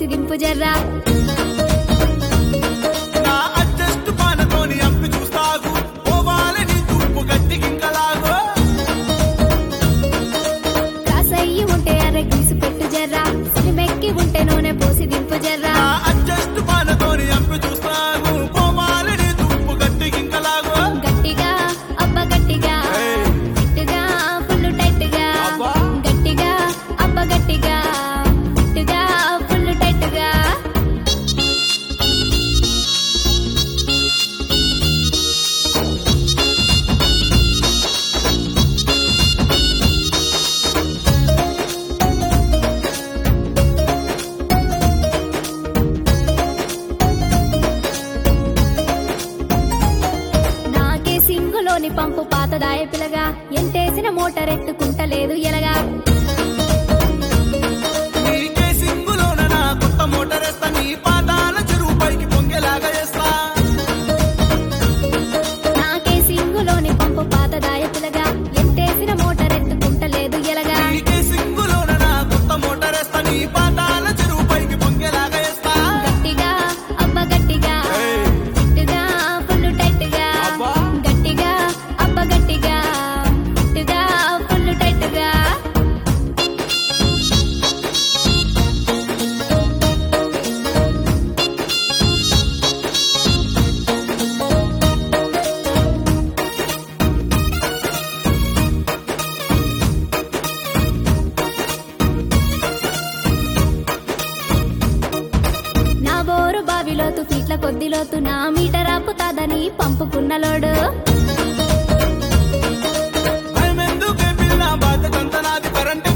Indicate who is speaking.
Speaker 1: పోసి దింపు జర్రా
Speaker 2: నా అడ్జస్ట్ పానతోని అంపి చూస్తాగు పోవాలి నీ తుప్పు గట్టి గింకలాగో
Speaker 1: కాసయ్యి ఉంటే అర గీసి పెట్టు జర్రా సిలిమెక్కి ఉంటే నూనె పోసి దింపు జర్రా
Speaker 2: నా అడ్జస్ట్ పానతోని అంపి చూస్తాగు పోవాలి నీ తుప్పు గట్టి గింకలాగో
Speaker 1: గట్టిగా అబ్బ గట్టిగా గట్టిగా ఫుల్ టైట్గా
Speaker 2: అబ్బా.
Speaker 1: గట్టిగా అబ్బ గట్టిగా గట్టిగా ఫుల్ టైట్గా నాకే సింగులోని పంపు పాతదాయ పిలగా ఎంటేసిన మోటార్ ఎత్తుకుంటలేదు ఎలగా
Speaker 2: నీకే సింగులోన నా కొత్త మోటారేస్తా నీ పాదాల చెరువు పైకి పొంగేలాగా చేస్తా
Speaker 1: నాకే సింగులోని పంపు పాతదాయ పిలగా ఎంటేసిన మోటార్ ఎత్తుకుంటలేదు ఎలగా
Speaker 2: నీకే సింగులోన నా కొత్త మోటారేస్తా నీ పాదాల చెరువు పైకి పొంగేలాగా చేస్తా
Speaker 1: గట్టిగా అబ్బ గట్టిగా గట్టిగా ఫుల్ టైట్గా
Speaker 2: అబ్బా.
Speaker 1: గట్టిగా అబ్బ గట్టిగా గట్టిగా ఫుల్ టైట్గా నా బోరు బావిలోతు ఫీట్ల కొద్దిలోతు నా మీటర్ ఆపుతాదని పంపుకున్న లోడు
Speaker 2: భయమెందుకే పిల్ల బాధ్యతంత నాది కరెంటు